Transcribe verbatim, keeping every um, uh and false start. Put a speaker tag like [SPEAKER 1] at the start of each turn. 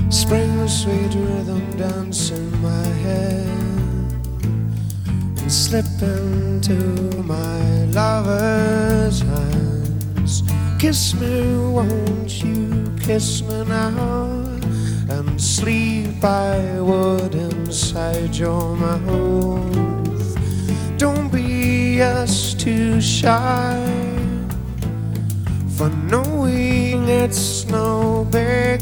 [SPEAKER 1] Spring sweet rhythm dance in my head, and slip into my lover's hands. Kiss me, won't you kiss me now, and sleep I would inside your mouth. Don't be just too shy for knowing it's no big